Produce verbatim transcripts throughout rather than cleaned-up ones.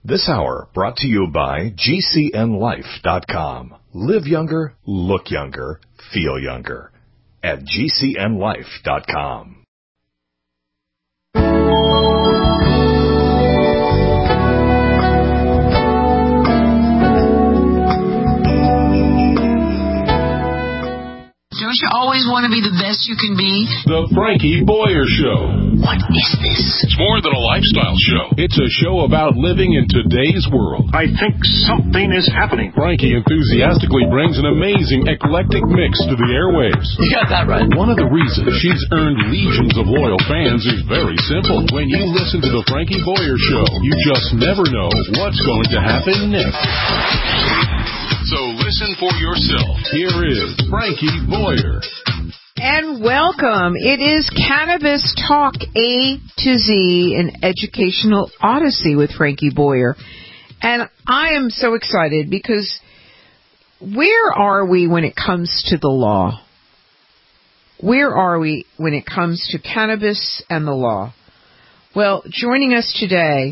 This hour brought to you by G C N life dot com. Live younger, look younger, feel younger at G C N life dot com. Don't you always want to be the best you can be? The Frankie Boyer Show. What is this? It's more than a lifestyle show. It's a show about living in today's world. I think something is happening. Frankie enthusiastically brings an amazing eclectic mix to the airwaves. You got that right. One of the reasons she's earned legions of loyal fans is very simple. When you listen to The Frankie Boyer Show, you just never know what's going to happen next. So listen for yourself. Here is Frankie Boyer. And welcome. It is Cannabis Talk A to Z, an educational odyssey with Frankie Boyer. And I am so excited because where are we when it comes to the law? Where are we when it comes to cannabis and the law? Well, joining us today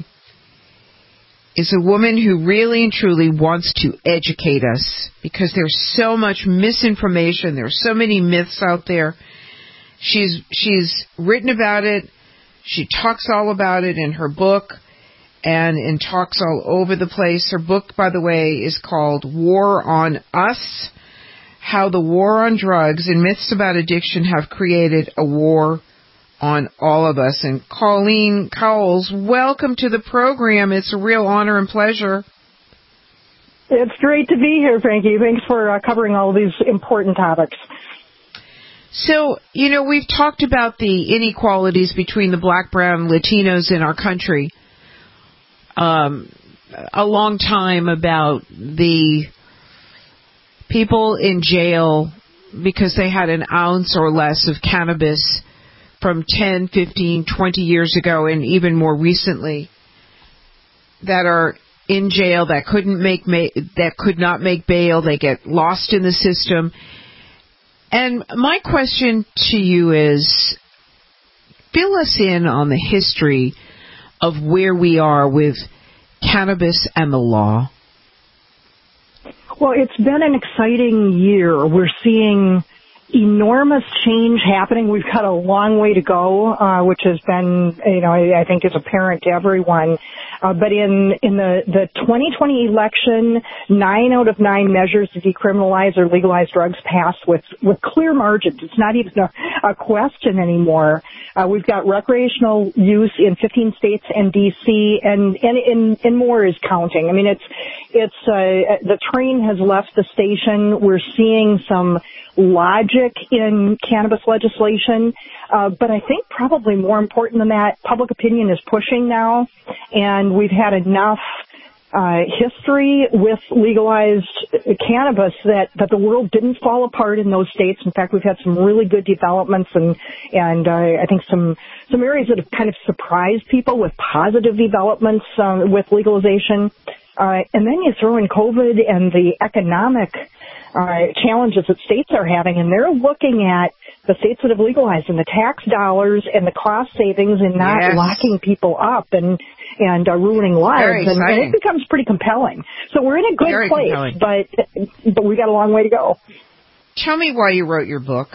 is a woman who really and truly wants to educate us because there's so much misinformation. There's so many myths out there. She's she's written about it. She talks all about it in her book and in talks all over the place. Her book, by the way, is called War on Us, How the War on Drugs and Myths About Addiction Have Created a War on All of Us. And Colleen Cowles, welcome to the program. It's a real honor and pleasure. It's great to be here, Frankie. Thanks for uh, covering all of these important topics. So, you know, we've talked about the inequalities between the Black, Brown, Latinos in our country um, a long time, about the people in jail because they had an ounce or less of cannabis from ten, fifteen, twenty years ago, and even more recently, that are in jail, that couldn't make that could not make bail. They get lost in the system. And my question to you is, fill us in on the history of where we are with cannabis and the law. Well, it's been an exciting year. We're seeing enormous change happening. We've got a long way to go, uh, which has been, you know, I, I think is apparent to everyone. Uh, but in, in the, the twenty twenty election, nine out of nine measures to decriminalize or legalize drugs passed with, with clear margins. It's not even a, a question anymore. Uh, we've got recreational use in fifteen states and D C, and, and, and, and more is counting. I mean, it's, it's, uh, the train has left the station. We're seeing some logic in cannabis legislation, uh, but I think probably more important than that, public opinion is pushing now, and we've had enough uh, history with legalized cannabis that, that the world didn't fall apart in those states. In fact, we've had some really good developments, and and uh, I think some some areas that have kind of surprised people with positive developments uh, with legalization. Uh, and then you throw in COVID and the economic uh, challenges that states are having, and they're looking at the states that have legalized and the tax dollars and the cost savings and not yes. locking people up and and uh, ruining lives, and, and it becomes pretty compelling. So we're in a good Very place, compelling. but but we got a long way to go. Tell me why you wrote your book,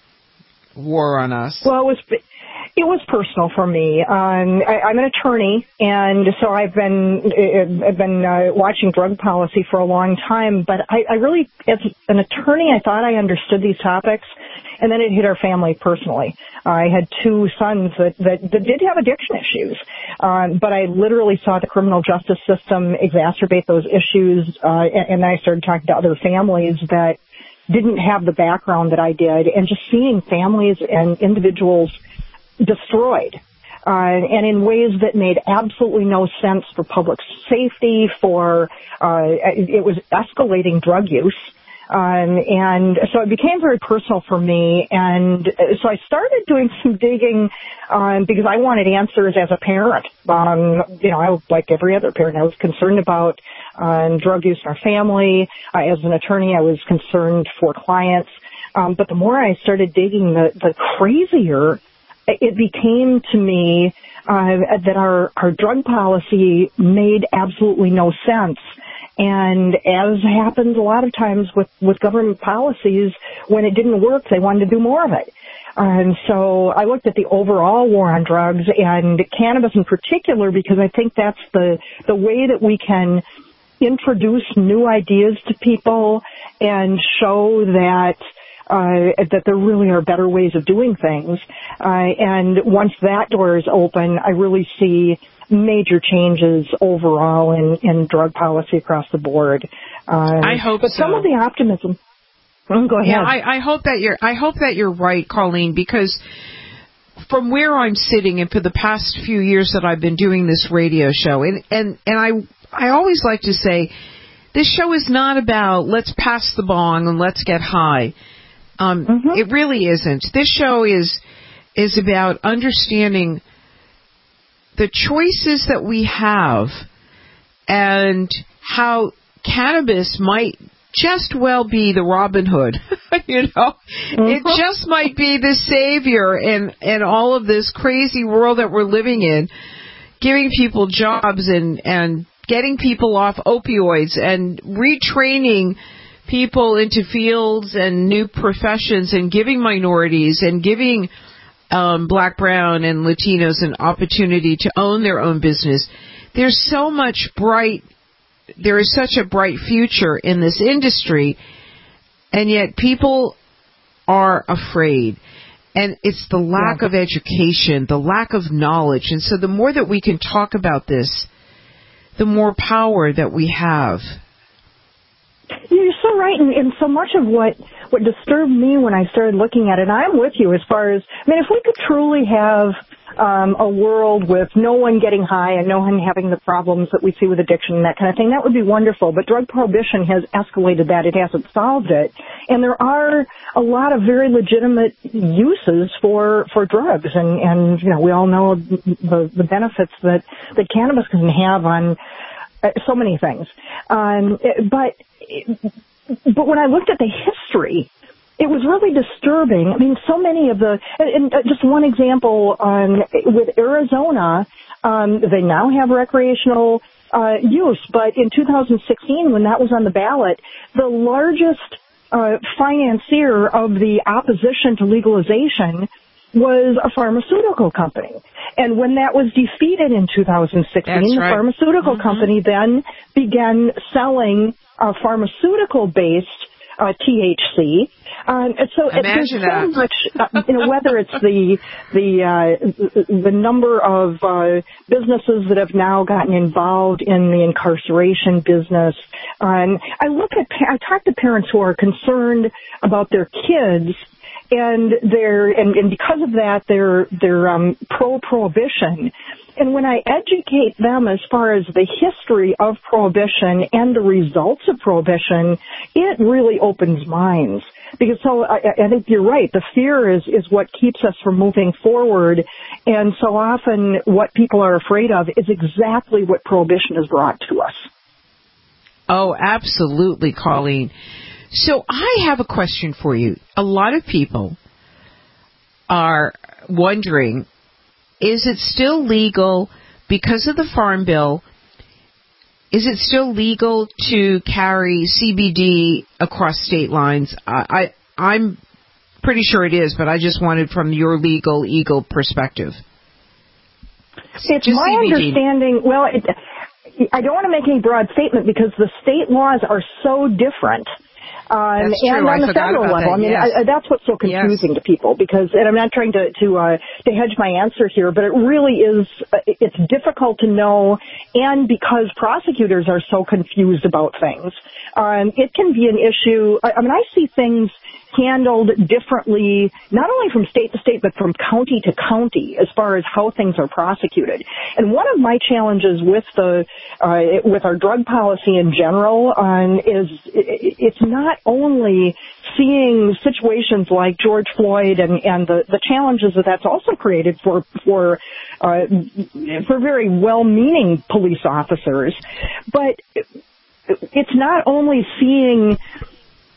War on Us. Well, it was it was personal for me. Um, I, I'm an attorney, and so I've been I've been uh, watching drug policy for a long time. But I, I really, as an attorney, I thought I understood these topics, and then it hit our family personally. I had two sons that, that, that did have addiction issues, um, but I literally saw the criminal justice system exacerbate those issues, uh, and, and then I started talking to other families that didn't have the background that I did, and just seeing families and individuals destroyed, uh, and in ways that made absolutely no sense for public safety, for, uh, it was escalating drug use. Um, and so it became very personal for me, and so I started doing some digging um, because I wanted answers as a parent. Um, you know, I was like every other parent. I was concerned about um, drug use in our family. Uh, as an attorney, I was concerned for clients. Um, but the more I started digging, the, the crazier it became to me uh, that our, our drug policy made absolutely no sense. And as happens a lot of times with, with government policies, when it didn't work, they wanted to do more of it. And so I looked at the overall war on drugs and cannabis in particular, because I think that's the, the way that we can introduce new ideas to people and show that Uh, that there really are better ways of doing things. Uh, and once that door is open, I really see major changes overall in, in drug policy across the board. Uh, I hope but so. some of the optimism. Oh, go ahead. Yeah, I, I hope that you're. I hope that you're right, Colleen, because from where I'm sitting, and for the past few years that I've been doing this radio show, and and and I I always like to say, this show is not about let's pass the bong and let's get high. Um, mm-hmm. It really isn't. This show is is about understanding the choices that we have and how cannabis might just well be the Robin Hood, you know. Mm-hmm. It just might be the savior in, in all of this crazy world that we're living in, giving people jobs and, and getting people off opioids and retraining people into fields and new professions and giving minorities and giving um, Black, Brown, and Latinos an opportunity to own their own business. There's so much bright, there is such a bright future in this industry, and yet people are afraid. And it's the lack yeah. of education, the lack of knowledge. And so the more that we can talk about this, the more power that we have. You're so right, and, and so much of what, what disturbed me when I started looking at it, and I'm with you as far as, I mean, if we could truly have um, a world with no one getting high and no one having the problems that we see with addiction and that kind of thing, that would be wonderful, but drug prohibition has escalated that. It hasn't solved it. And there are a lot of very legitimate uses for, for drugs, and, and, you know, we all know the, the benefits that, that cannabis can have on uh, so many things. Um, but But when I looked at the history, it was really disturbing. I mean, so many of the, and just one example, um, with Arizona, um, they now have recreational uh, use, but in two thousand sixteen, when that was on the ballot, the largest uh, financier of the opposition to legalization was a pharmaceutical company. And when that was defeated in two thousand sixteen, That's the right. pharmaceutical mm-hmm. company then began selling uh, pharmaceutical-based uh, T H C. Um, and so it, there's so that. much, uh, you know, whether it's the the uh, the number of uh, businesses that have now gotten involved in the incarceration business. Um, I look at, I talk to parents who are concerned about their kids. And they're, and, and because of that, they're, they're, um, pro-prohibition. And when I educate them as far as the history of prohibition and the results of prohibition, it really opens minds. Because so I, I think you're right. The fear is, is what keeps us from moving forward. And so often what people are afraid of is exactly what prohibition has brought to us. Oh, absolutely, Colleen. So I have a question for you. A lot of people are wondering, is it still legal because of the Farm Bill? Is it still legal to carry C B D across state lines? I, I, I'm pretty sure it is, but I just wanted from your legal eagle perspective. It's just my C B D. understanding, well, it, I don't want to make any broad statement because the state laws are so different. Um, that's true. and on I the federal level, that. I mean, yes. I, that's what's so confusing yes. to people because, and I'm not trying to to, uh, to hedge my answer here, but it really is. Uh, it's difficult to know, and because prosecutors are so confused about things, um, it can be an issue. I, I mean, I see things handled differently, not only from state to state, but from county to county as far as how things are prosecuted. And one of my challenges with the, uh, with our drug policy in general, um, is it's not only seeing situations like George Floyd and, and the, the challenges that that's also created for, for, uh, for very well-meaning police officers, but it's not only seeing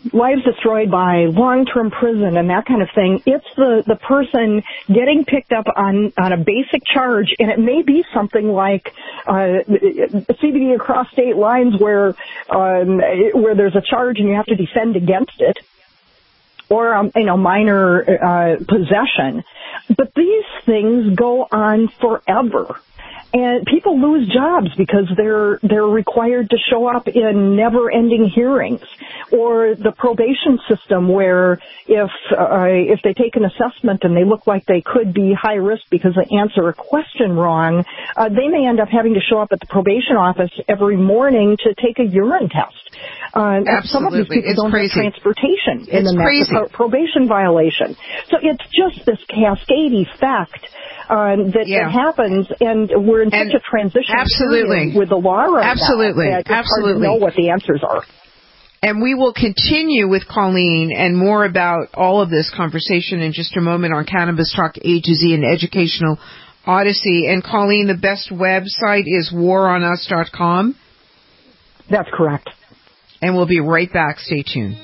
lives destroyed by long-term prison and that kind of thing. It's the, the person getting picked up on, on a basic charge, and it may be something like uh, C B D across state lines where um, where there's a charge and you have to defend against it, or um, you know, minor uh, possession. But these things go on forever. And people lose jobs because they're they're required to show up in never-ending hearings, or the probation system where if uh, if they take an assessment and they look like they could be high risk because they answer a question wrong, uh, they may end up having to show up at the probation office every morning to take a urine test. Uh, Absolutely. Some of these people it's don't crazy. have transportation, and it's then crazy. that's a pro- probation violation. So it's just this cascade effect um, that, Yeah. that happens, and we're in And such a transition absolutely. period with the law right Absolutely. now. It's Absolutely. hard to know what the answers are. And we will continue with Colleen and more about all of this conversation in just a moment on Cannabis Talk A to Z and Educational Odyssey. And Colleen, the best website is war on us dot com. That's correct. And we'll be right back. Stay tuned.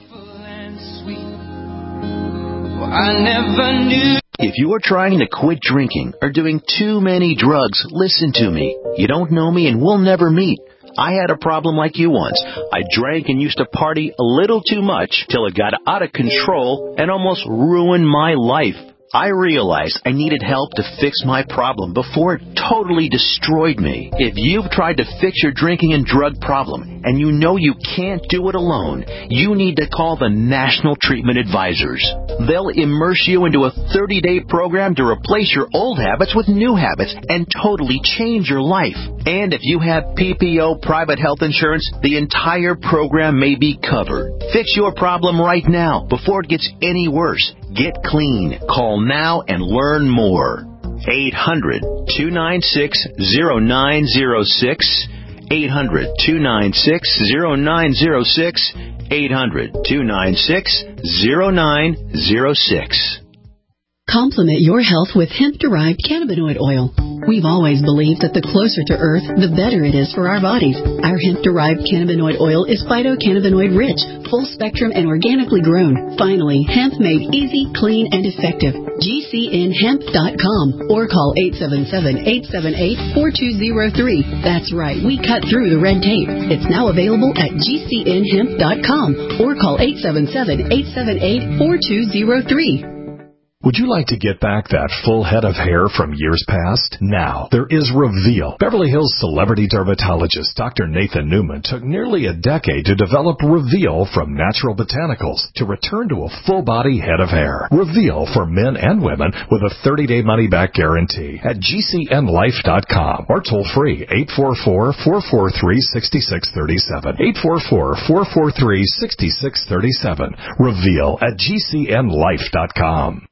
If you are trying to quit drinking or doing too many drugs, listen to me. You don't know me and we'll never meet. I had a problem like you once. I drank and used to party a little too much till it got out of control and almost ruined my life. I realized I needed help to fix my problem before it totally destroyed me. If you've tried to fix your drinking and drug problem and you know you can't do it alone, you need to call the National Treatment Advisors. They'll immerse you into a thirty-day program to replace your old habits with new habits and totally change your life. And if you have P P O private health insurance, the entire program may be covered. Fix your problem right now before it gets any worse. Get clean. Call now and learn more. eight hundred, two nine six, zero nine zero six. eight hundred, two nine six, zero nine zero six. eight hundred, two nine six, zero nine zero six. Complement your health with hemp-derived cannabinoid oil. We've always believed that the closer to Earth, the better it is for our bodies. Our hemp-derived cannabinoid oil is phytocannabinoid-rich, full-spectrum, and organically grown. Finally, hemp made easy, clean, and effective. G C N hemp dot com or call eight seven seven, eight seven eight, four two zero three. That's right, we cut through the red tape. It's now available at G C N hemp dot com or call eight seven seven, eight seven eight, four two zero three. Would you like to get back that full head of hair from years past? Now, there is Reveal. Beverly Hills celebrity dermatologist Doctor Nathan Newman took nearly a decade to develop Reveal from natural botanicals to return to a full-body head of hair. Reveal for men and women with a thirty-day money-back guarantee at G C N life dot com or toll-free eight four four, four four three, six six three seven. eight four four, four four three, six six three seven. Reveal at G C N life dot com.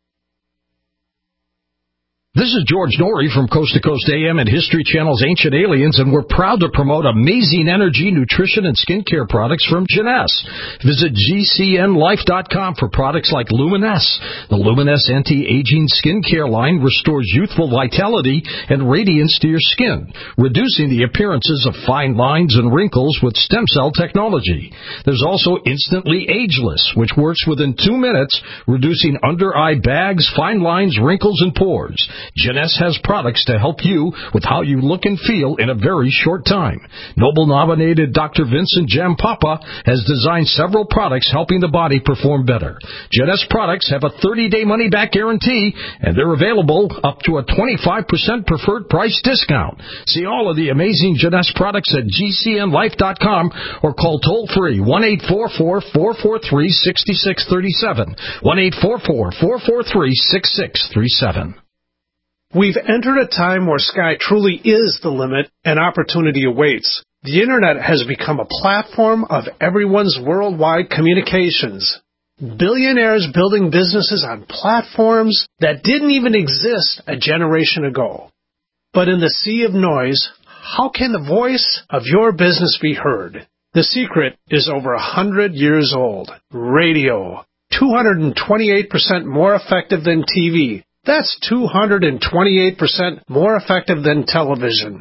This is George Norrie from Coast to Coast A M and History Channel's Ancient Aliens, and we're proud to promote amazing energy, nutrition, and skincare products from Jeunesse. Visit G C N life dot com for products like Luminesse. The Luminesse anti-aging skincare line restores youthful vitality and radiance to your skin, reducing the appearances of fine lines and wrinkles with stem cell technology. There's also Instantly Ageless, which works within two minutes, reducing under-eye bags, fine lines, wrinkles, and pores. Jeunesse has products to help you with how you look and feel in a very short time. Nobel-nominated Doctor Vincent Jampapa has designed several products helping the body perform better. Jeunesse products have a thirty-day money-back guarantee, and they're available up to a twenty-five percent preferred price discount. See all of the amazing Jeunesse products at G C N life dot com or call toll-free one eight four four, four four three, six six three seven, one eight four four, four four three, six six three seven. We've entered a time where sky truly is the limit and opportunity awaits. The Internet has become a platform of everyone's worldwide communications. Billionaires building businesses on platforms that didn't even exist a generation ago. But in the sea of noise, how can the voice of your business be heard? The secret is over a hundred years old. Radio. two hundred twenty-eight percent more effective than T V. That's two hundred twenty-eight percent more effective than television.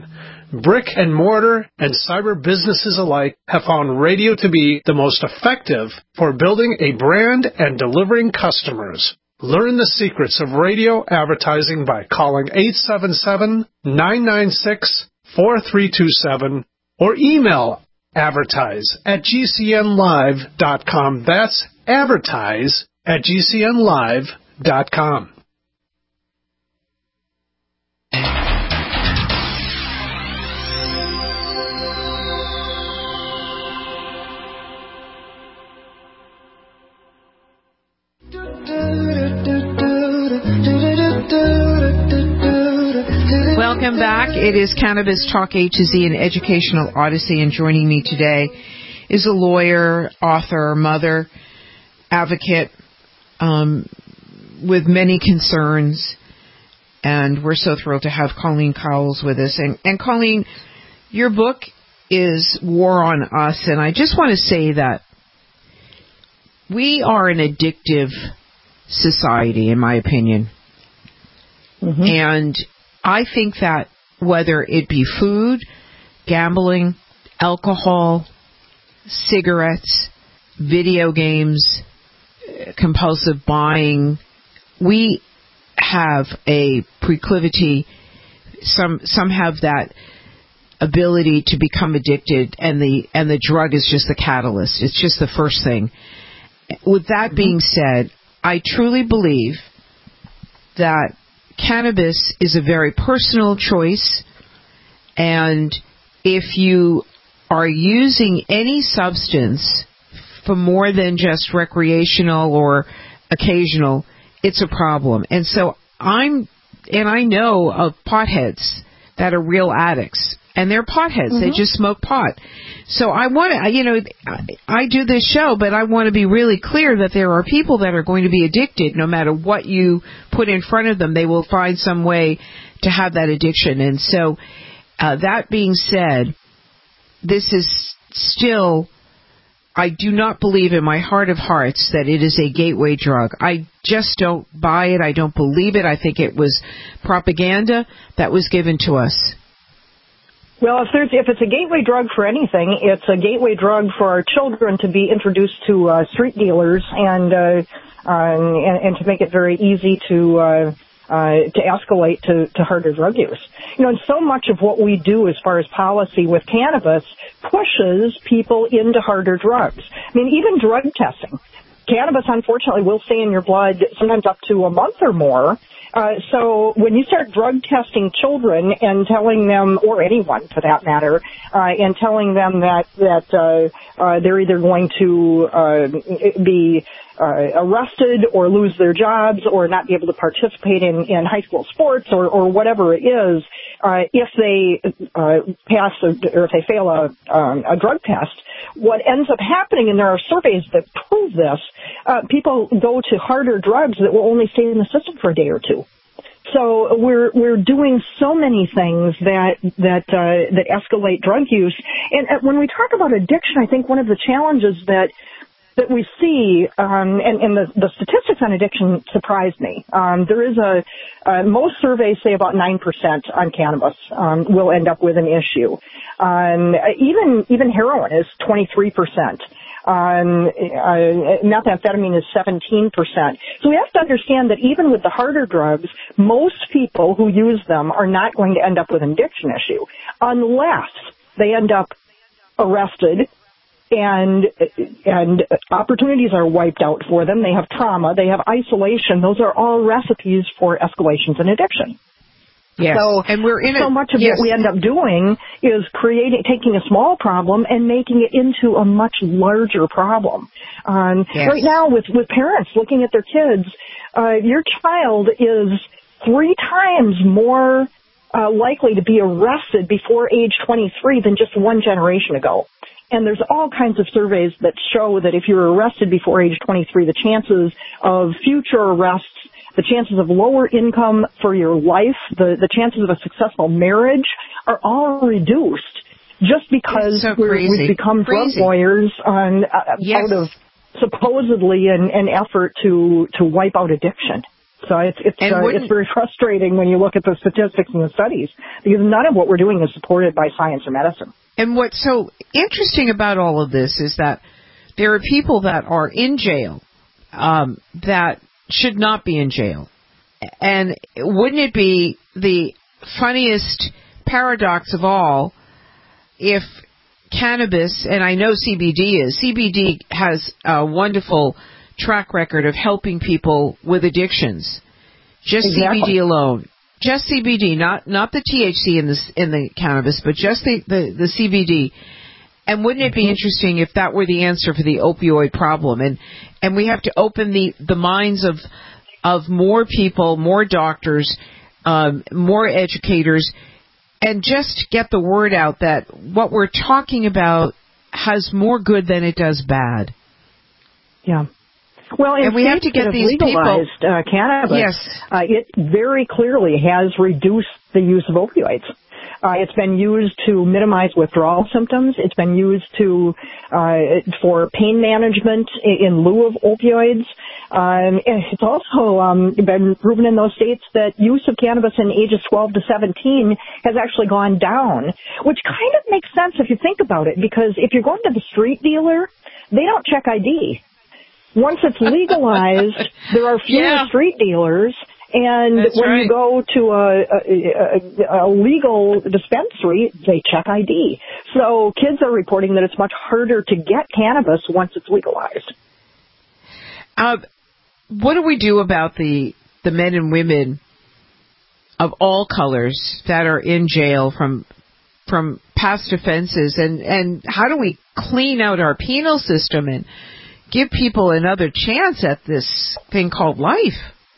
Brick and mortar and cyber businesses alike have found radio to be the most effective for building a brand and delivering customers. Learn the secrets of radio advertising by calling eight seven seven, nine nine six, four three two seven or email advertise at g c n live dot com. That's advertise at g c n live dot com. Welcome back. It is Cannabis Talk A to Z, an educational odyssey, and joining me today is a lawyer, author, mother, advocate um, with many concerns, and we're so thrilled to have Colleen Cowles with us. And, and Colleen, your book is War on Us, and I just want to say that we are an addictive society, in my opinion. Mm-hmm. And I think that whether it be food, gambling, alcohol, cigarettes, video games, compulsive buying, we have a proclivity, some some have that ability to become addicted, and the and the drug is just the catalyst. It's just the first thing. With that mm-hmm. being said, I truly believe that cannabis is a very personal choice, and if you are using any substance for more than just recreational or occasional, it's a problem. And so I'm, and I know of potheads that are real addicts, and they're potheads. Mm-hmm. They just smoke pot. So I want to, you know, I do this show, but I want to be really clear that there are people that are going to be addicted. No matter what you put in front of them, they will find some way to have that addiction. And so uh, that being said, this is still, I do not believe in my heart of hearts that it is a gateway drug. I just don't buy it. I don't believe it. I think it was propaganda that was given to us. Well, if there's if it's a gateway drug for anything, it's a gateway drug for our children to be introduced to uh, street dealers and, uh, uh, and and to make it very easy to uh, uh, to escalate to, to harder drug use. You know, and so much of what we do as far as policy with cannabis pushes people into harder drugs. I mean, even drug testing. Cannabis, unfortunately, will stay in your blood sometimes up to a month or more. Uh, so when you start drug testing children and telling them, or anyone for that matter, uh, and telling them that that uh, uh, they're either going to uh, be uh, arrested or lose their jobs or not be able to participate in, in high school sports or, or whatever it is, uh, if they uh, pass a, or if they fail a, um, a drug test, what ends up happening, and there are surveys that prove this, uh, people go to harder drugs that will only stay in the system for a day or two. So we're we're doing so many things that that uh, that escalate drug use. And uh, when we talk about addiction, I think one of the challenges that that we see, um, and, and the, the statistics on addiction surprised me. Um, there is a uh, most surveys say about nine percent on cannabis um, will end up with an issue. Um, even even heroin is twenty-three percent. Um, uh, methamphetamine is seventeen percent. So we have to understand that even with the harder drugs, most people who use them are not going to end up with an addiction issue unless they end up arrested and and opportunities are wiped out for them. They have trauma. They have isolation. Those are all recipes for escalations in addiction. Yes. So, and we're in so a, much of yes. what we end up doing is creating, taking a small problem and making it into a much larger problem. Um, yes. Right now, with with parents looking at their kids, uh, your child is three times more uh, likely to be arrested before age twenty-three than just one generation ago. And there's all kinds of surveys that show that if you're arrested before age twenty-three, the chances of future arrests, the chances of lower income for your life, the, the chances of a successful marriage are all reduced just because so we're, we've become crazy. drug lawyers on, uh, yes. out of supposedly an, an effort to, to wipe out addiction. So it's it's uh, it's very frustrating when you look at the statistics and the studies, because none of what we're doing is supported by science or medicine. And what's so interesting about all of this is that there are people that are in jail um, that should not be in jail. And wouldn't it be the funniest paradox of all if cannabis, and I know C B D is, C B D has a wonderful track record of helping people with addictions. Just exactly. C B D alone. Just C B D, not not the T H C in the, in the cannabis, but just the, the, the C B D. And wouldn't it be interesting if that were the answer for the opioid problem? And and we have to open the, the minds of of more people, more doctors, um, more educators, and just get the word out that what we're talking about has more good than it does bad. Yeah. Well, in and we have to get that these legalized, people. Uh, cannabis, yes. uh, it very clearly has reduced the use of opioids. Uh, it's been used to minimize withdrawal symptoms. It's been used to uh, for pain management in lieu of opioids. Um, it's also um, been proven in those states that use of cannabis in ages twelve to seventeen has actually gone down, which kind of makes sense if you think about it, because if you're going to the street dealer, they don't check I D. Once it's legalized, there are fewer yeah. street dealers. And That's when right. you go to a, a, a legal dispensary, they check I D. So kids are reporting that it's much harder to get cannabis once it's legalized. Uh, what do we do about the the men and women of all colors that are in jail from from past offenses, and, and how do we clean out our penal system and give people another chance at this thing called life?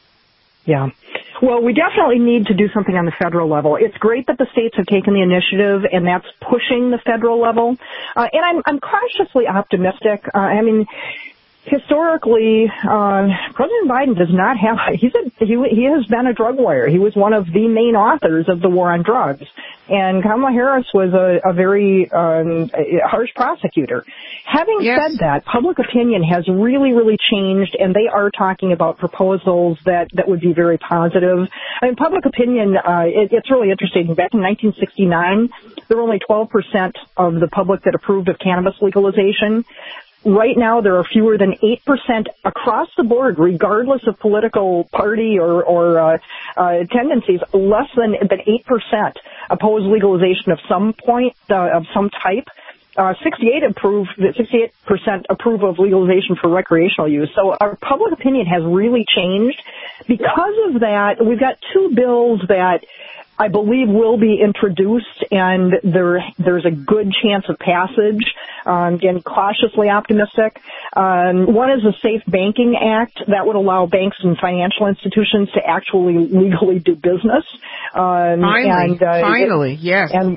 Yeah. Well, we definitely need to do something on the federal level. It's great that the states have taken the initiative, and that's pushing the federal level. Uh, and I'm, I'm cautiously optimistic. Uh, I mean, historically, uh, President Biden does not have, he's a, he, he has been a drug lawyer. He was one of the main authors of the war on drugs. And Kamala Harris was a, a very um, a harsh prosecutor. Having yes. said that, public opinion has really, really changed, and they are talking about proposals that, that would be very positive. I mean, public opinion, uh, it, it's really interesting. Back in nineteen sixty-nine, there were only twelve percent of the public that approved of cannabis legalization. Right now, there are fewer than eight percent across the board, regardless of political party or, or uh, uh, tendencies. Less than, than eight percent oppose legalization of some point, uh, of some type. Uh, sixty-eight approve, sixty-eight percent approve of legalization for recreational use. So our public opinion has really changed. Because of that, we've got two bills that I believe will be introduced, and there there's a good chance of passage. Um, again, cautiously optimistic. Um, one is the Safe Banking Act that would allow banks and financial institutions to actually legally do business. Um, finally, and, uh, finally, it, yes. And,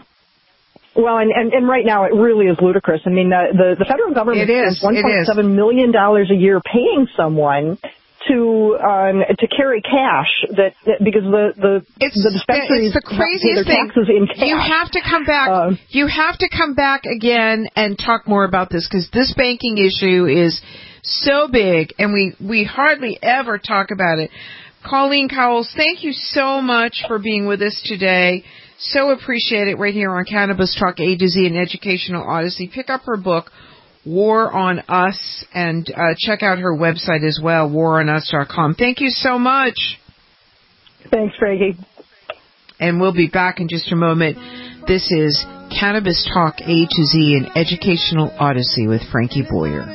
well, and, and, and right now it really is ludicrous. I mean, the, the, the federal government spends one point seven million dollars a year paying someone to um, to carry cash that, that because the the it's, the dispensaries it's the craziest pay their taxes thing. in cash. You have to come back. Um, you have to come back again and talk more about this, because this banking issue is so big, and we we hardly ever talk about it. Colleen Cowles, thank you so much for being with us today. So appreciate it right here on Cannabis Talk A to Z, an educational odyssey. Pick up her book, War on Us, and uh, check out her website as well, war on us dot com. Thank you so much. Thanks, Frankie. And we'll be back in just a moment. This is Cannabis Talk A to Z, an educational odyssey with Frankie Boyer.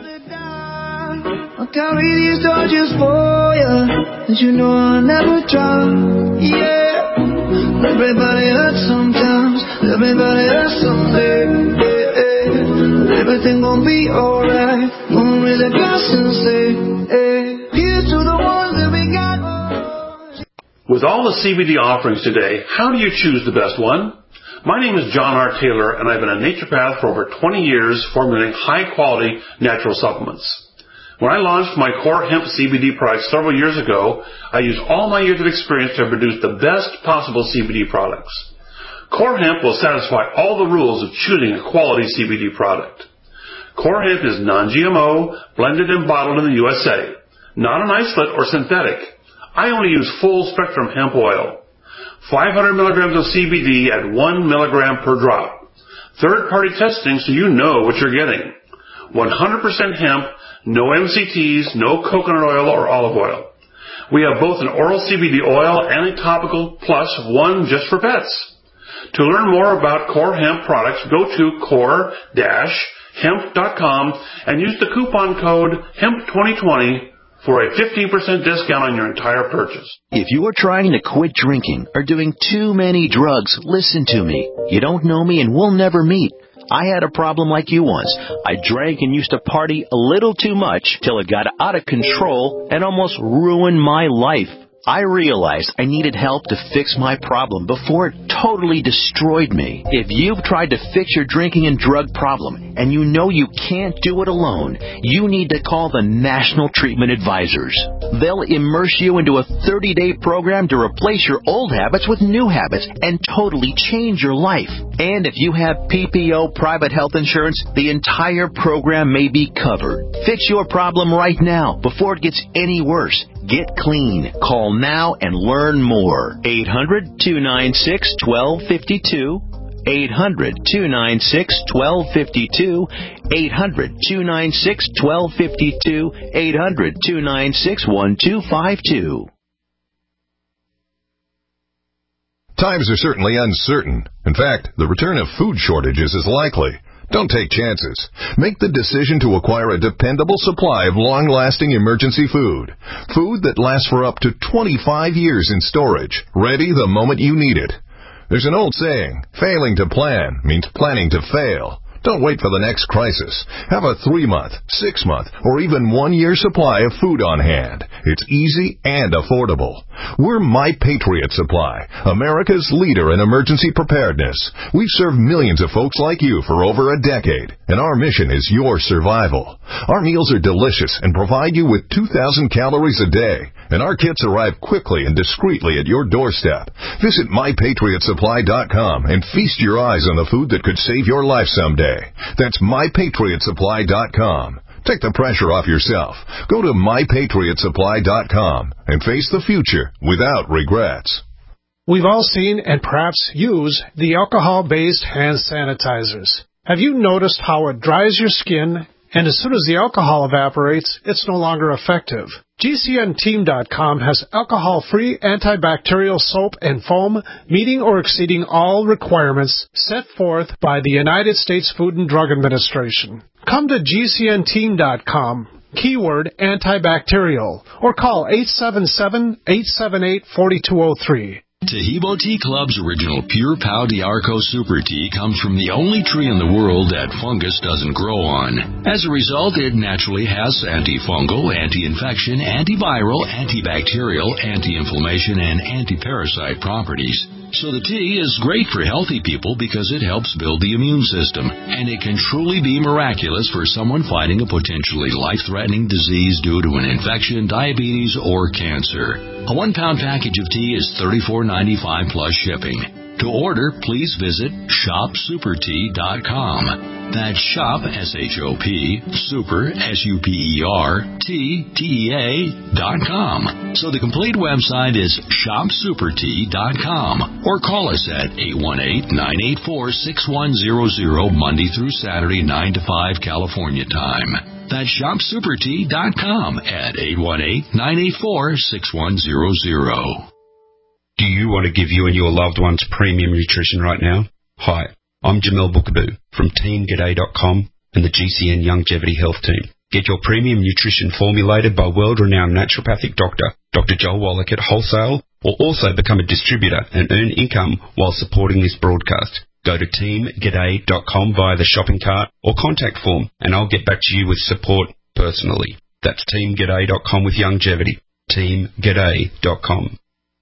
I'll carry these torches for you, and you know I'll never drop, yeah. Everybody hurts sometimes, everybody hurts someday, yeah, yeah. Everything gon' be alright, gonna raise a glass and say, hey, here's to the ones that we got. With all the C B D offerings today, how do you choose the best one? My name is John R. Taylor, and I've been a naturopath for over twenty years, formulating high-quality natural supplements. When I launched my Core Hemp C B D products several years ago, I used all my years of experience to produce the best possible C B D products. Core Hemp will satisfy all the rules of choosing a quality C B D product. Core Hemp is non G M O, blended and bottled in the U S A, not an isolate or synthetic. I only use full-spectrum hemp oil. five hundred milligrams of C B D at one milligram per drop. Third-party testing so you know what you're getting. one hundred percent hemp, no M C Ts, no coconut oil or olive oil. We have both an oral C B D oil and a topical, plus one just for pets. To learn more about Core Hemp products, go to core dash hemp dot com and use the coupon code hemp twenty twenty for a fifteen percent discount on your entire purchase. If you are trying to quit drinking or doing too many drugs, listen to me. You don't know me and we'll never meet. I had a problem like you once. I drank and used to party a little too much till it got out of control and almost ruined my life. I realized I needed help to fix my problem before it totally destroyed me. If you've tried to fix your drinking and drug problem and you know you can't do it alone, you need to call the National Treatment Advisors. They'll immerse you into a thirty-day program to replace your old habits with new habits and totally change your life. And if you have P P O private health insurance, the entire program may be covered. Fix your problem right now before it gets any worse. Get clean. Call now and learn more. eight hundred, two nine six, one two five two. eight hundred, two nine six, one two five two. eight hundred, two nine six, one two five two. eight hundred, two nine six, one two five two. Times are certainly uncertain. In fact, the return of food shortages is likely. Don't take chances. Make the decision to acquire a dependable supply of long-lasting emergency food. Food that lasts for up to twenty-five years in storage, ready the moment you need it. There's an old saying, failing to plan means planning to fail. Don't wait for the next crisis. Have a three-month, six-month, or even one-year supply of food on hand. It's easy and affordable. We're My Patriot Supply, America's leader in emergency preparedness. We've served millions of folks like you for over a decade, and our mission is your survival. Our meals are delicious and provide you with two thousand calories a day, and our kits arrive quickly and discreetly at your doorstep. Visit my patriot supply dot com and feast your eyes on the food that could save your life someday. That's my patriot supply dot com. Take the pressure off yourself. Go to my patriot supply dot com and face the future without regrets. We've all seen and perhaps use the alcohol-based hand sanitizers. Have you noticed how it dries your skin, and as soon as the alcohol evaporates, it's no longer effective? G C N team dot com has alcohol-free antibacterial soap and foam meeting or exceeding all requirements set forth by the United States Food and Drug Administration. Come to G C N team dot com, keyword antibacterial, or call eight seven seven, eight seven eight, four two zero three. Taheebo Tea Club's original Pure Pau D'Arco Super Tea comes from the only tree in the world that fungus doesn't grow on. As a result, it naturally has antifungal, anti-infection, antiviral, antibacterial, anti-inflammation, and anti-parasite properties. So the tea is great for healthy people because it helps build the immune system, and it can truly be miraculous for someone fighting a potentially life-threatening disease due to an infection, diabetes, or cancer. A one-pound package of tea is thirty-four ninety-five plus shipping. To order, please visit shop super tea dot com. That's shop, S H O P, super, S U P E R, T, T E A, dot com. So the complete website is shop super tea dot com. Or call us at eight one eight, nine eight four, six one zero zero, Monday through Saturday, nine to five California time. That's shop super tea dot com at eight one eight, nine eight four, six one zero zero. Do you want to give you and your loved ones premium nutrition right now? Hi, I'm Jamel Bookaboo from team g'day dot com and the G C N Longevity Health Team. Get your premium nutrition formulated by world-renowned naturopathic doctor, Doctor Joel Wallach at wholesale, or also become a distributor and earn income while supporting this broadcast. Go to team g'day dot com via the shopping cart or contact form, and I'll get back to you with support personally. That's team g'day dot com with longevity. team g'day dot com.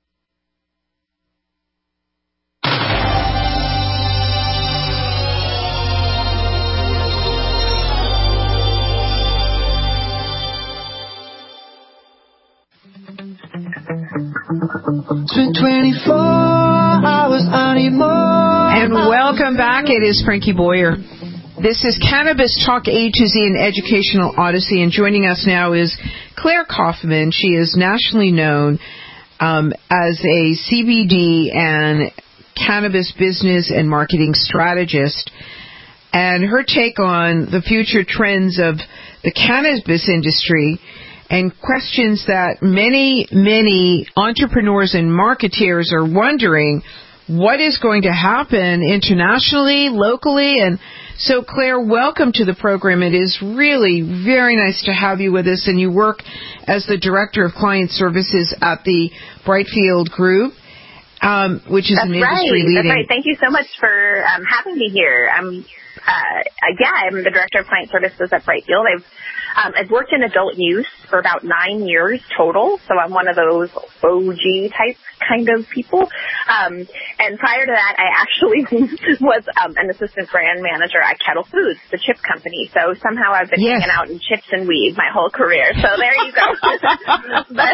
It's been twenty-four hours, I need more. And welcome back. It is Frankie Boyer. This is Cannabis Talk A to Z, an educational odyssey, and joining us now is Claire Kaufman. She is nationally known um, as a C B D and cannabis business and marketing strategist. And her take on the future trends of the cannabis industry and questions that many, many entrepreneurs and marketeers are wondering what is going to happen internationally, locally. And so, Claire, welcome to the program. It is really very nice to have you with us. And you work as the Director of Client Services at the Brightfield Group, um, which is That's an right. industry leading. That's right. Thank you so much for um, having me here. I'm, uh, yeah, I'm the Director of Client Services at Brightfield. I've Um, I've worked in adult use for about nine years total, so I'm one of those O G type kind of people. Um, and prior to that, I actually was um, an assistant brand manager at Kettle Foods, the chip company. So somehow I've been yes. hanging out in chips and weed my whole career. So there you go. but,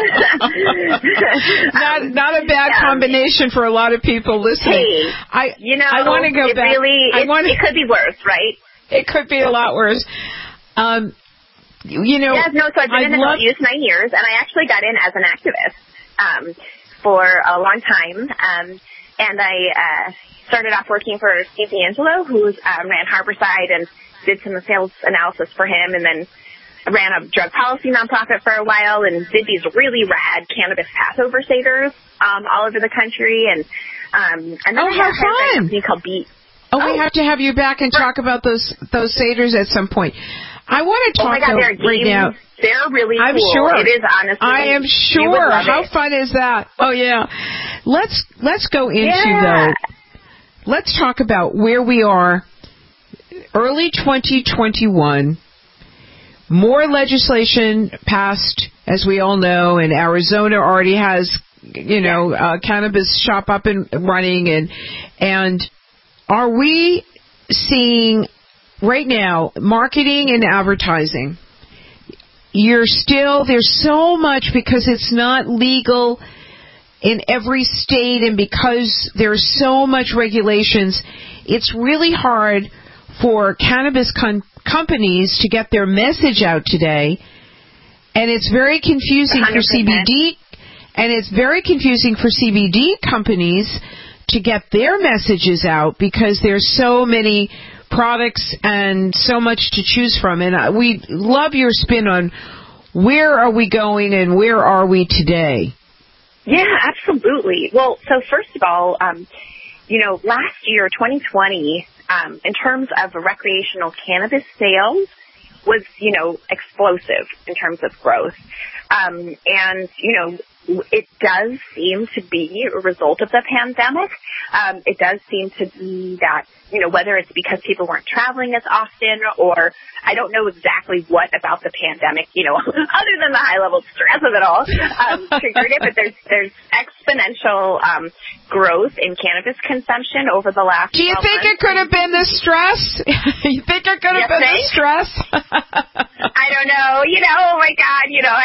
not not a bad yeah. combination for a lot of people listening. Hey, I you know, I want to go it back. Really, I it, wanna, it could be worse, right? It could be a lot worse. Um, You know, yeah, no, so I've been I'd in love- adult use nine years, and I actually got in as an activist um, for a long time. Um, and I uh, started off working for Steve D'Angelo, who um, ran Harborside, and did some sales analysis for him, and then ran a drug policy nonprofit for a while, and did these really rad cannabis Passover seders um, all over the country. And um, and then oh, I how had a fun! company called Beat. Oh, oh, we have to have you back and talk about those those seders at some point. I want to talk oh my God, though, right now. They're really I'm cool. sure. It is, honestly. I am sure. How it. fun is that? Oh yeah. Let's let's go into yeah. though. Let's talk about where we are. Early twenty twenty-one. More legislation passed, as we all know, and Arizona already has, you know, uh, cannabis shop up and running, and and are we seeing right now marketing and advertising? You're still, there's so much because it's not legal in every state, and because there's so much regulations, it's really hard for cannabis con- companies to get their message out today, and it's very confusing one hundred percent. for C B D, and it's very confusing for C B D companies to get their messages out because there's so many products and so much to choose from. And uh, we love your spin on where are we going and where are we today? Yeah, absolutely. Well, so first of all, um, you know, last year, twenty twenty, um, in terms of recreational cannabis sales, was, you know, explosive in terms of growth. Um, and, you know, it does seem to be a result of the pandemic. Um, it does seem to be that, you know, whether it's because people weren't traveling as often, or I don't know exactly what about the pandemic, you know, other than the high level stress of it all, um, triggered it, but there's, there's exponential, um, growth in cannabis consumption over the last Do you think months. it could have been the stress? You think it could have You been think? the stress? I don't know, you know, oh my God, you know,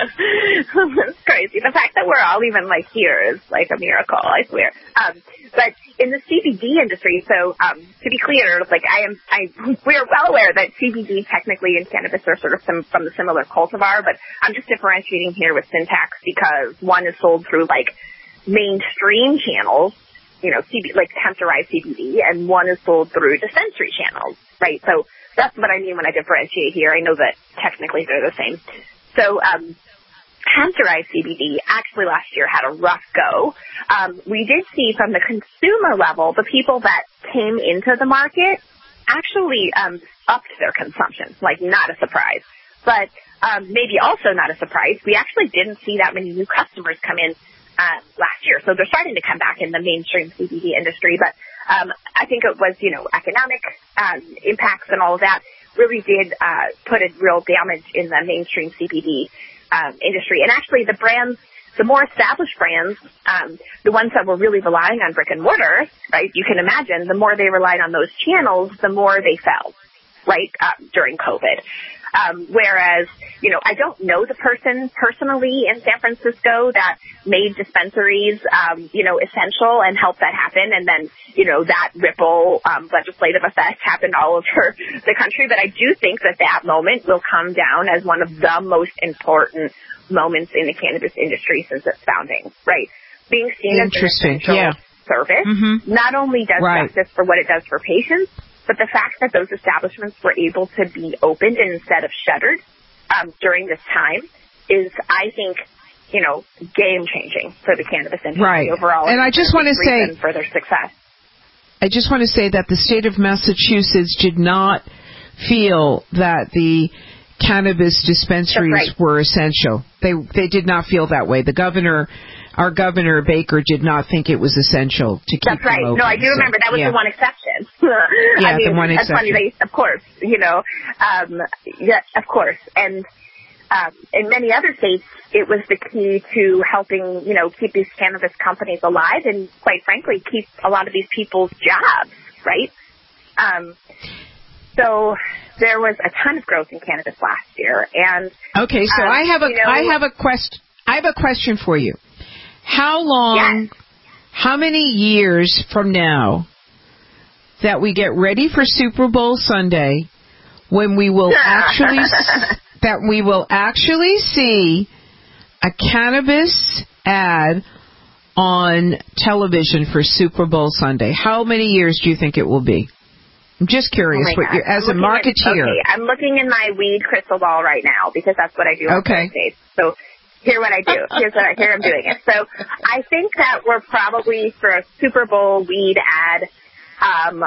it's crazy. The fact that we're all even like here is like a miracle, I swear. Um, but in the C B D industry, so um, to be clear, like I am, I we are well aware that C B D technically and cannabis are sort of some from the similar cultivar, but I'm just differentiating here with syntax because one is sold through like mainstream channels, you know, C B, like hemp-derived C B D, and one is sold through dispensary channels, right? So that's what I mean when I differentiate here. I know that technically they're the same. So, um, hemp-derived C B D actually last year had a rough go. Um, we did see from the consumer level, the people that came into the market actually um, upped their consumption, like not a surprise. But um, maybe also not a surprise, we actually didn't see that many new customers come in uh, last year. So they're starting to come back in the mainstream C B D industry. But um, I think it was, you know, economic um, impacts and all of that really did uh, put a real damage in the mainstream C B D Um, industry. And actually the brands, the more established brands, um, the ones that were really relying on brick and mortar, right, you can imagine the more they relied on those channels, the more they fell, right, uh, during COVID. Um, whereas, you know, I don't know the person personally in San Francisco that made dispensaries, um, you know, essential and helped that happen. And then, you know, that ripple um, legislative effect happened all over the country. But I do think that that moment will come down as one of the most important moments in the cannabis industry since its founding, right? Being seen as an essential yeah. service mm-hmm. not only does right. justice for what it does for patients, but the fact that those establishments were able to be opened instead of shuttered um, during this time is, I think, you know, game-changing for the cannabis industry right. overall. And I just want to say, for their success. I just want to say that the state of Massachusetts did not feel that the cannabis dispensaries right. were essential. They they did not feel that way. The governor. Our Governor Baker did not think it was essential to keep That's right. them open. No, I do remember. That was yeah. the one exception. yeah, I mean, the one that's exception. funny. They, of course, you know, um, yeah, of course. And um, in many other states, it was the key to helping, you know, keep these cannabis companies alive and, quite frankly, keep a lot of these people's jobs, right? Um, so there was a ton of growth in cannabis last year. And okay, so um, I have a you know, I have a quest I have a question for you. How long, yes. how many years from now that we get ready for Super Bowl Sunday when we will actually, that we will actually see a cannabis ad on television for Super Bowl Sunday? How many years do you think it will be? I'm just curious, oh what you're, as I'm a marketeer. At, okay, I'm looking in my weed crystal ball right now because that's what I do on okay. Thursdays. So, Here's what I do. Here's what I, here I'm doing it. So I think that we're probably for a Super Bowl weed ad, um,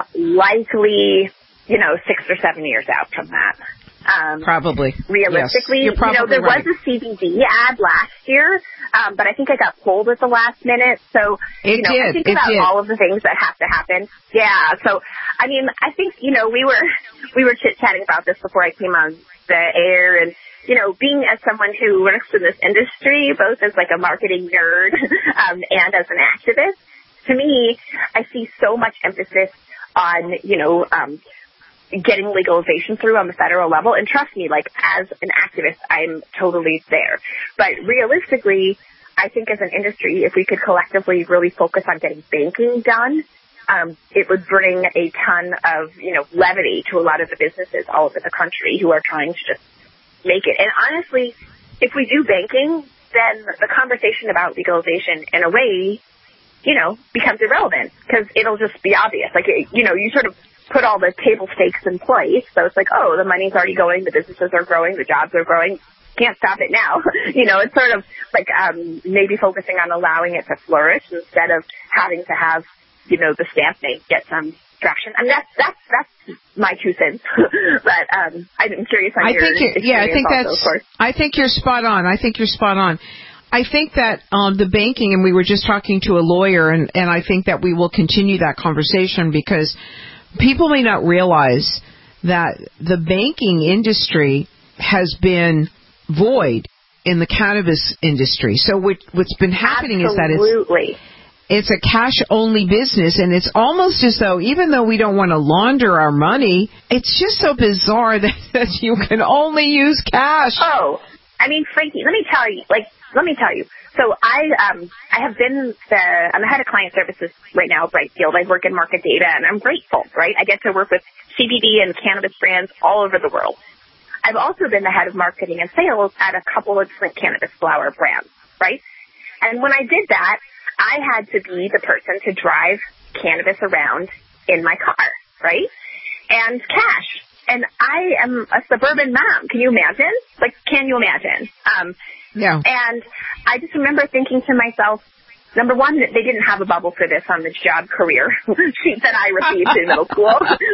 likely, you know, six or seven years out from that. Um, probably. Realistically, yes. you know, there right. was a C B D ad last year, um, but I think it got pulled at the last minute. So, it you know, did. I think it about did. all of the things that have to happen. Yeah. So, I mean, I think, you know, we were, we were chit-chatting about this before I came on the air, and you know, being as someone who works in this industry, both as like a marketing nerd um, and as an activist, to me, I see so much emphasis on, you know, um, getting legalization through on the federal level. And trust me, like as an activist, I'm totally there. But realistically, I think as an industry, if we could collectively really focus on getting banking done, um, it would bring a ton of, you know, levity to a lot of the businesses all over the country who are trying to just make it. And honestly, if we do banking, then the conversation about legalization in a way, you know, becomes irrelevant because it'll just be obvious. Like, you know, you sort of put all the table stakes in place. So it's like, oh, the money's already going, the businesses are growing, the jobs are growing. Can't stop it now. You know, it's sort of like um, maybe focusing on allowing it to flourish instead of having to have, you know, the stamp name get some traction. I mean, that's that's that's my two cents. But um, I'm curious on I your think it, yeah, I think also, that's. of course. I think you're spot on. I think you're spot on. I think that um, the banking, and we were just talking to a lawyer, and, and I think that we will continue that conversation because people may not realize that the banking industry has been void in the cannabis industry. So what, what's been happening Absolutely. is that it's it's a cash-only business, and it's almost as though, even though we don't want to launder our money, it's just so bizarre that, that you can only use cash. Oh, I mean, Frankie, let me tell you, like, let me tell you. So I um I have been the I'm the head of client services right now at Brightfield. I work in market data, and I'm grateful, right? I get to work with C B D and cannabis brands all over the world. I've also been the head of marketing and sales at a couple of different cannabis flower brands, right? And when I did that, I had to be the person to drive cannabis around in my car, right? And cash. And I am a suburban mom. Can you imagine? Like, can you imagine? Um, yeah. And I just remember thinking to myself, number one, that they didn't have a bubble for this on the job career sheet that I received in middle school.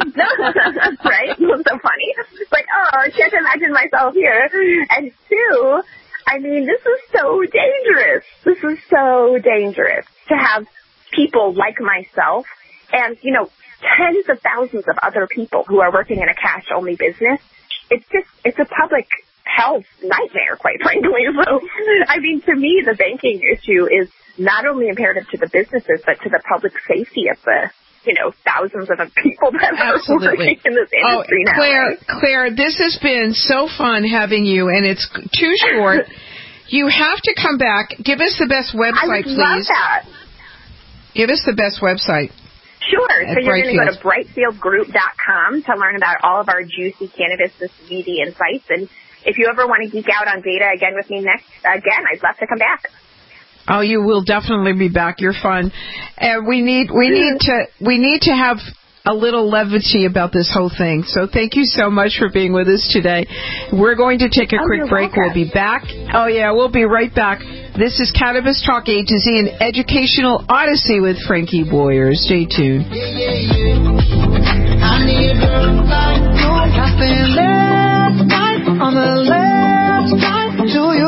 Right? It was so funny. Like, oh, I can't imagine myself here. And two, I mean, this is so dangerous. This is so dangerous to have people like myself and, you know, tens of thousands of other people who are working in a cash-only business. It's just, it's a public health nightmare, quite frankly. So, I mean, to me, the banking issue is not only imperative to the businesses, but to the public safety of the you know, thousands of people that Absolutely. are working in this industry oh, now. Claire, Right? Claire, this has been so fun having you, and it's too short. You have to come back. Give us the best website, I would please. love that. Give us the best website. Sure. So you're going to go to Brightfield. brightfield group dot com to learn about all of our juicy cannabis C B D insights. And if you ever want to geek out on data again with me next, again, I'd love to come back. Oh, you will definitely be back. You're fun. And we need we need to we need to have a little levity about this whole thing. So thank you so much for being with us today. We're going to take a oh, quick break. Welcome. We'll be back. Oh, yeah, we'll be right back. This is Cannabis Talk A to Z, an educational odyssey with Frankie Boyer. Stay tuned. Yeah, yeah, yeah. I need a girl like you. I spent last night on the last flight to you.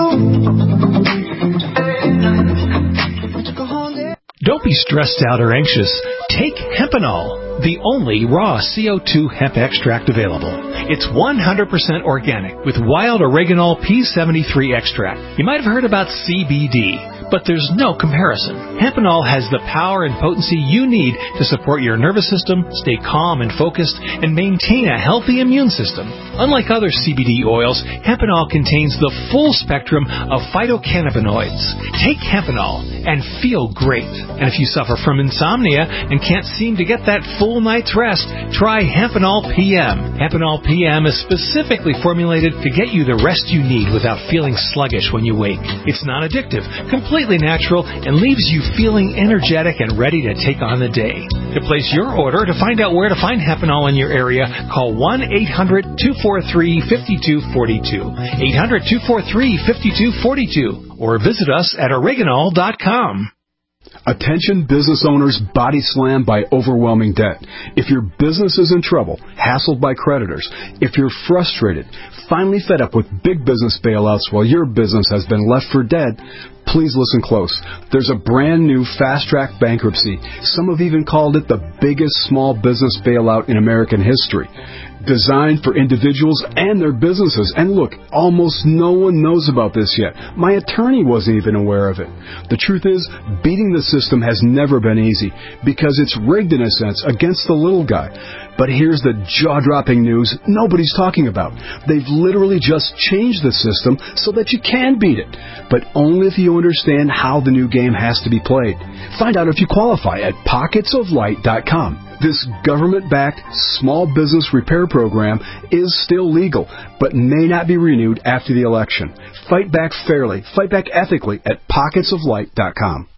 Don't be stressed out or anxious. Take Hempanol, the only raw C O two hemp extract available. It's one hundred percent organic with wild oreganol P seventy-three extract. You might have heard about C B D, but there's no comparison. Hempanol has the power and potency you need to support your nervous system, stay calm and focused, and maintain a healthy immune system. Unlike other C B D oils, Hempanol contains the full spectrum of phytocannabinoids. Take Hempanol and feel great. And if you suffer from insomnia and can't seem to get that full night's rest, try Hempanol P M. Hempanol P M is specifically formulated to get you the rest you need without feeling sluggish when you wake. It's non-addictive, completely natural, and leaves you feeling energetic and ready to take on the day. To place your order, to find out where to find Hempanol in your area, call one eight hundred two four three five two four two, eight hundred two four three five two four two, or visit us at oreganol dot com. Attention business owners body slammed by overwhelming debt. If your business is in trouble, hassled by creditors, if you're frustrated, finally fed up with big business bailouts while your business has been left for dead, please listen close. There's a brand new fast-track bankruptcy. Some have even called it the biggest small business bailout in American history. Designed for individuals and their businesses. And look, almost no one knows about this yet. My attorney wasn't even aware of it. The truth is, beating the system has never been easy because it's rigged in a sense against the little guy. But here's the jaw-dropping news nobody's talking about. They've literally just changed the system so that you can beat it, but only if you understand how the new game has to be played. Find out if you qualify at pockets of light dot com. This government-backed small business repair program is still legal, but may not be renewed after the election. Fight back fairly, fight back ethically at pockets of light dot com.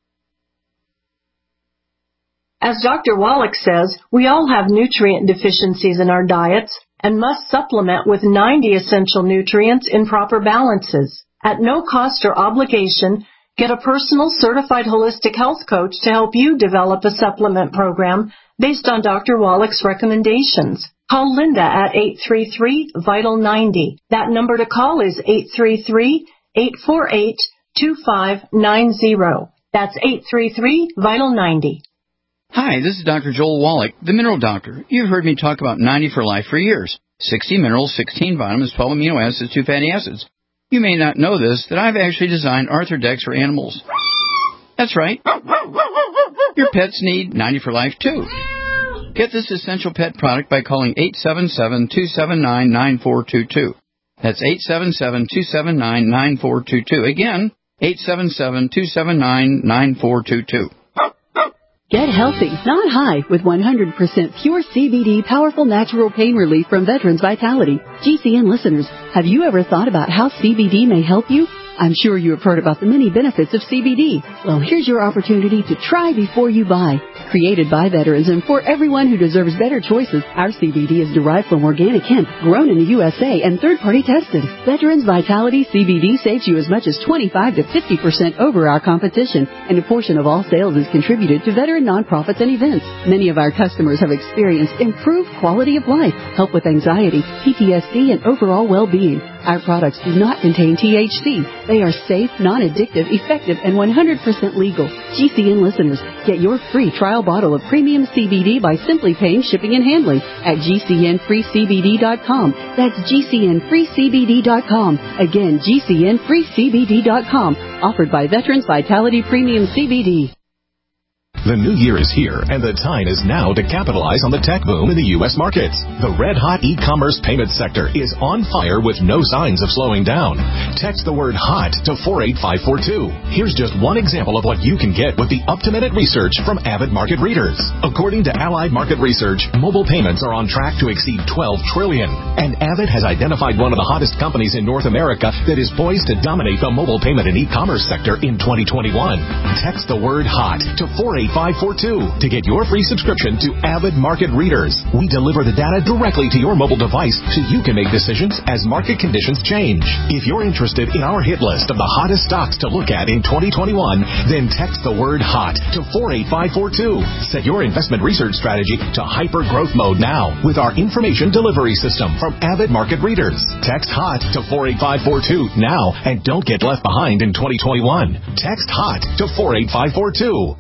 As Doctor Wallach says, we all have nutrient deficiencies in our diets and must supplement with ninety essential nutrients in proper balances. At no cost or obligation, get a personal certified holistic health coach to help you develop a supplement program based on Doctor Wallach's recommendations. Call Linda at eight three three, vital ninety. That number to call is eight three three, eight four eight, two five nine zero. That's eight three three, vital ninety. Hi, this is Doctor Joel Wallach, the Mineral Doctor. You've heard me talk about ninety for Life for years. sixty minerals, sixteen vitamins, twelve amino acids, two fatty acids. You may not know this, that I've actually designed Arthrodex for animals. That's right. Your pets need ninety for Life, too. Get this essential pet product by calling eight seven seven, two seven nine, nine four two two. That's eight seven seven, two seven nine, nine four two two. Again, eight seven seven, two seven nine, nine four two two. Get healthy, not high, with one hundred percent pure C B D powerful natural pain relief from Veterans Vitality. G C N listeners, have you ever thought about how C B D may help you? I'm sure you have heard about the many benefits of C B D. Well, here's your opportunity to try before you buy. Created by veterans and for everyone who deserves better choices, our C B D is derived from organic hemp, grown in the U S A and third-party tested. Veterans Vitality C B D saves you as much as twenty-five to fifty percent over our competition, and a portion of all sales is contributed to veteran nonprofits and events. Many of our customers have experienced improved quality of life, help with anxiety, P T S D, and overall well-being. Our products do not contain T H C. They are safe, non-addictive, effective, and one hundred percent legal. G C N listeners, get your free trial bottle of premium C B D by simply paying shipping and handling at G C N free C B D dot com. That's G C N free C B D dot com. Again, G C N free C B D dot com. Offered by Veterans Vitality Premium C B D. The new year is here, and the time is now to capitalize on the tech boom in the U S markets. The red-hot e-commerce payment sector is on fire with no signs of slowing down. Text the word HOT to four eight five four two. Here's just one example of what you can get with the up-to-minute research from Avid Market Readers. According to Allied Market Research, mobile payments are on track to exceed twelve trillion dollars, and Avid has identified one of the hottest companies in North America that is poised to dominate the mobile payment and e-commerce sector in twenty twenty-one. Text the word HOT to four eight five four two to get your free subscription to Avid Market Readers. We deliver the data directly to your mobile device so you can make decisions as market conditions change. If you're interested in our hit list of the hottest stocks to look at in twenty twenty-one, then text the word HOT to four eight five four two. Set your investment research strategy to hyper growth mode now with our information delivery system from Avid Market Readers. Text HOT to four eight five four two now and don't get left behind in twenty twenty-one. Text HOT to four eight five four two.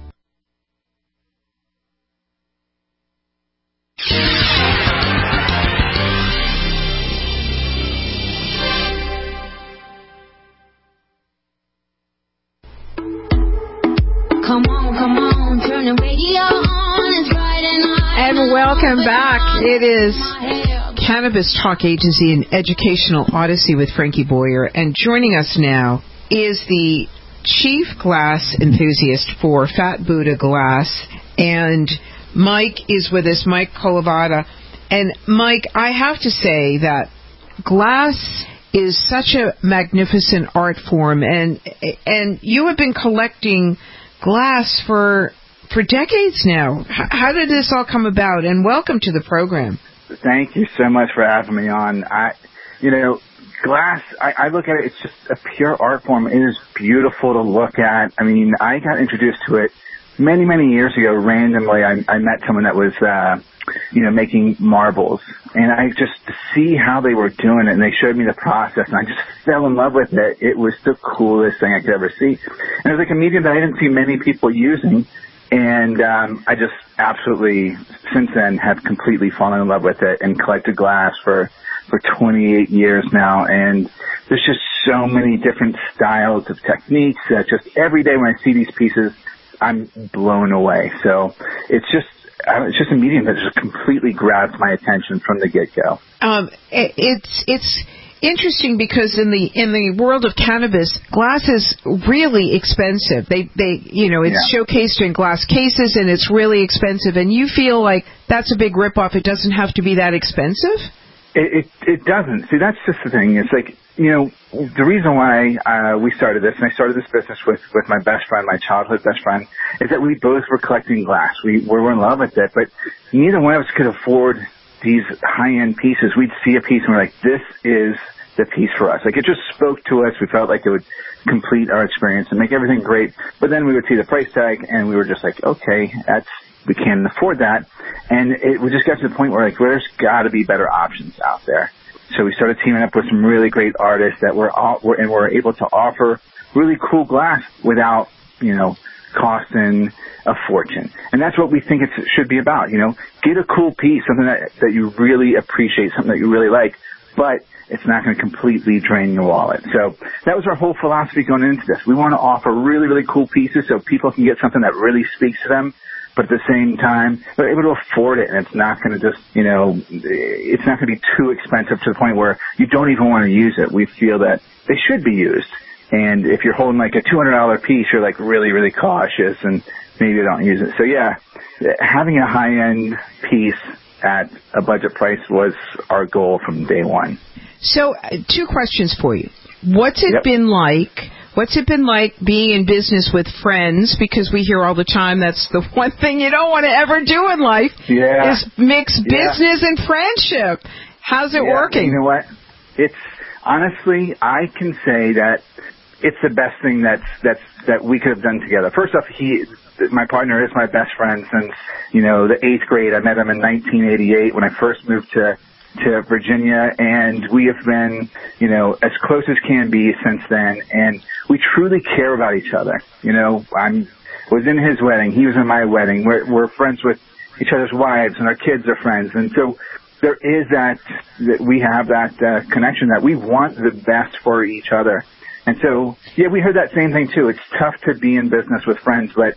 Come on, come on, turn the radio on, it's Friday night. And welcome back. It is Cannabis Talk A to Z, an educational odyssey with Frankie Boyer. And joining us now is the chief glass enthusiast for Fat Buddha Glass. And Mike is with us, Mike Colavada. And Mike, I have to say that glass is such a magnificent art form. And and you have been collecting glass for for decades now. How did this all come about? And welcome to the program. Thank you so much for having me on. I, you know, glass, I, I look at it, it's just a pure art form. It is beautiful to look at. I mean, I got introduced to it many, many years ago. Randomly, I, I met someone that was, uh, you know, making marbles. And I just, to see how they were doing it, and they showed me the process, and I just fell in love with it. It was the coolest thing I could ever see. And it was like a medium that I didn't see many people using. And um, I just absolutely, since then, have completely fallen in love with it and collected glass for, for twenty-eight years now. And there's just so many different styles of techniques that just every day when I see these pieces, I'm blown away. So it's just, it's just a medium that just completely grabs my attention from the get-go. Um, it, it's it's interesting because in the in the world of cannabis, glass is really expensive. They they you know it's yeah. showcased in glass cases and it's really expensive. And you feel like that's a big ripoff. It doesn't have to be that expensive. It, it it doesn't. See, that's just the thing. It's like, you know, the reason why uh, we started this, and I started this business with, with my best friend, my childhood best friend, is that we both were collecting glass. We, we were in love with it, but neither one of us could afford these high-end pieces. We'd see a piece and we're like, this is the piece for us. Like, it just spoke to us. We felt like it would complete our experience and make everything great. But then we would see the price tag and we were just like, okay, that's, we can't afford that. And it we just got to the point where, like, there's got to be better options out there. So we started teaming up with some really great artists that were, all, were and were able to offer really cool glass without, you know, costing a fortune. And that's what we think it should be about, you know. Get a cool piece, something that, that you really appreciate, something that you really like, but it's not going to completely drain your wallet. So that was our whole philosophy going into this. We want to offer really, really cool pieces so people can get something that really speaks to them, but at the same time, they're able to afford it, and it's not going to just, you know, it's not going to be too expensive to the point where you don't even want to use it. We feel that they should be used. And if you're holding like a two hundred dollars piece, you're like really, really cautious and maybe you don't use it. So yeah, having a high-end piece at a budget price was our goal from day one. So uh, two questions for you. What's it yep. been like? What's it been like being in business with friends? Because we hear all the time that's the one thing you don't want to ever do in life yeah. is mix yeah. business and friendship. How's it yeah. working? You know what? It's honestly, I can say that it's the best thing that's that's that we could have done together. First off, he, my partner, is my best friend since, you know, the eighth grade. I met him in nineteen eighty-eight when I first moved to to Virginia, and we have been, you know, as close as can be since then. And we truly care about each other. You know, I'm was in his wedding, he was in my wedding. We're we're friends with each other's wives, and our kids are friends. And so there is that, that we have that uh, connection that we want the best for each other. And so, yeah, we heard that same thing too. It's tough to be in business with friends, but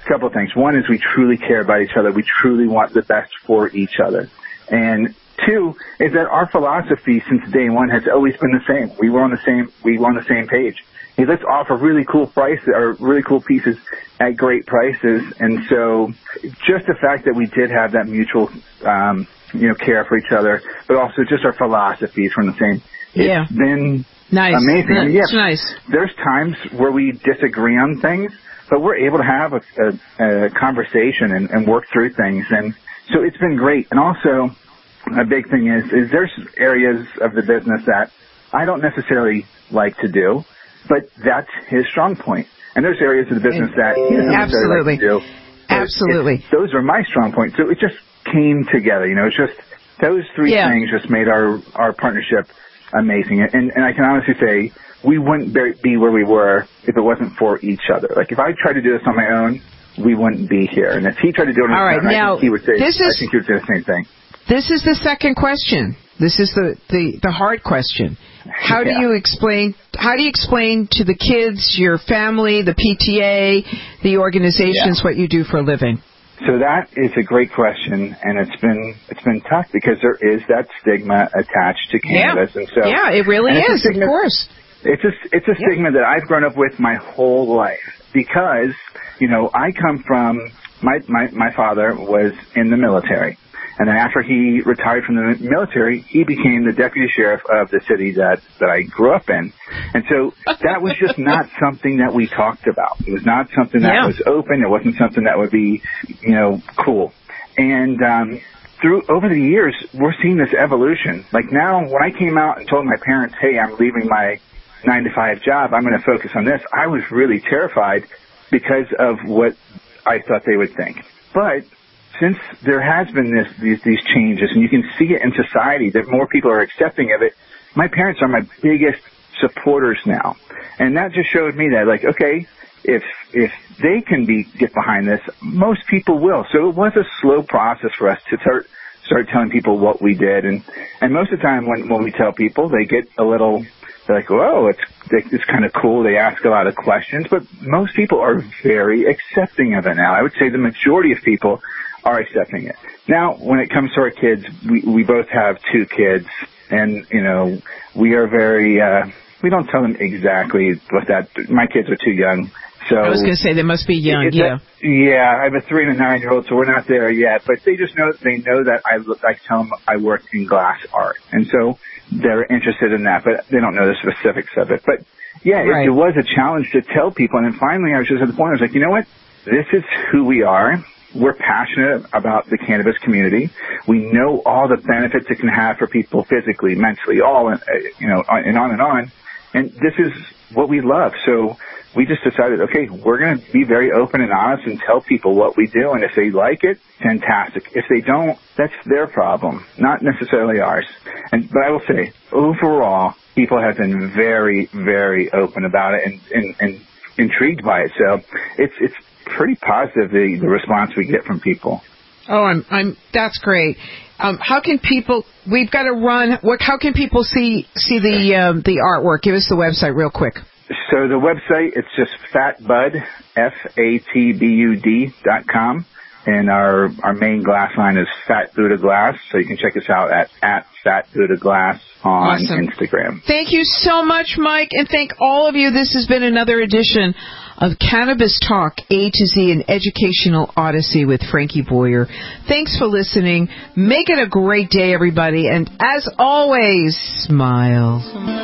a couple of things. One is we truly care about each other. We truly want the best for each other. And two is that our philosophy since day one has always been the same. We were on the same, we were on the same page. Hey, let's offer really cool prices or really cool pieces at great prices. And so just the fact that we did have that mutual, um, you know, care for each other, but also just our philosophies from the same. Yeah. It's been nice. amazing. That's yes, nice. There's times where we disagree on things, but we're able to have a, a, a conversation and, and work through things. And so it's been great. And also a big thing is, is there's areas of the business that I don't necessarily like to do, but that's his strong point. And there's areas of the business that he doesn't necessarily like to do. Absolutely. It's, those are my strong points. So it just came together. You know, it's just those three yeah. things just made our, our partnership amazing. And, and I can honestly say we wouldn't be where we were if it wasn't for each other. Like if I tried to do this on my own, we wouldn't be here. And if he tried to do it on his All right, own, now, I think he would say, this is, I think he would say the same thing. This is the second question. This is the, the, the hard question. How yeah. do you explain, how do you explain to the kids, your family, the P T A, the organizations, yeah. what you do for a living? So that is a great question, and it's been it's been tough because there is that stigma attached to cannabis, yeah. and so yeah, it really is, stigma, of course. It's a it's a stigma yeah. that I've grown up with my whole life because you know I come from my my my father was in the military, and then after he retired from the military, he became the deputy sheriff of the city that that I grew up in, and so that was just not something that we talked about. It was not something that yeah. was open. It wasn't something that would be, you know, cool. And um, through over the years, we're seeing this evolution. Like now, when I came out and told my parents, "Hey, I'm leaving my nine to five job. I'm going to focus on this," I was really terrified because of what I thought they would think. But since there has been this, these, these changes, and you can see it in society that more people are accepting of it, my parents are my biggest supporters now. And that just showed me that, like, okay, if if they can be get behind this, most people will. So it was a slow process for us to start start telling people what we did. And, and most of the time when, when we tell people, they get a little, they're like, whoa, it's, it's kind of cool. They ask a lot of questions. But most people are very accepting of it now. I would say the majority of people are accepting it. Now, when it comes to our kids, we, we both have two kids, and, you know, we are very, uh, we don't tell them exactly what that, my kids are too young. So I was going to say they must be young, yeah. A, yeah, I have a three and a nine-year-old, so we're not there yet, but they just know, they know that I, I tell them I work in glass art, and so they're interested in that, but they don't know the specifics of it. But yeah, right. it, it was a challenge to tell people, and then finally I was just at the point, I was like, you know what, this is who we are. We're passionate about the cannabis community. We know all the benefits it can have for people physically, mentally, all, you know, and on and on. And this is what we love. So we just decided, okay, we're going to be very open and honest and tell people what we do. And if they like it, fantastic. If they don't, that's their problem, not necessarily ours. And, but I will say, overall, people have been very, very open about it and, and, and intrigued by it. So it's, it's, pretty positive, the, the response we get from people. Oh, I'm, I'm, that's great. Um, how can people, we've got to run, what, how can people see, see the, um, the artwork? Give us the website real quick. So the website, it's just fatbud, F A T B U D dot com. And our, our main glass line is Fat Buddha Glass. So you can check us out at, at Fat Buddha Glass on awesome. Instagram. Thank you so much, Mike. And thank all of you. This has been another edition of Cannabis Talk A to Z, an educational odyssey with Frankie Boyer. Thanks for listening. Make it a great day, everybody. And as always, smile.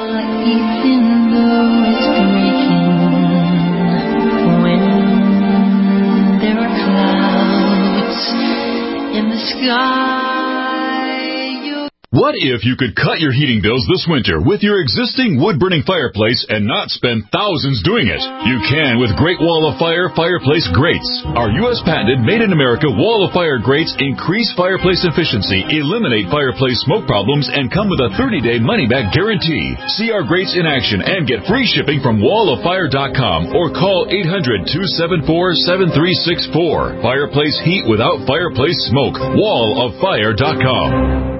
What if you could cut your heating bills this winter with your existing wood-burning fireplace and not spend thousands doing it? You can with Great Wall of Fire Fireplace Grates. Our U S patented made-in-America Wall of Fire grates increase fireplace efficiency, eliminate fireplace smoke problems, and come with a thirty-day money-back guarantee. See our grates in action and get free shipping from wall of fire dot com or call eight hundred, two seven four, seven three six four. Fireplace heat without fireplace smoke. wall of fire dot com.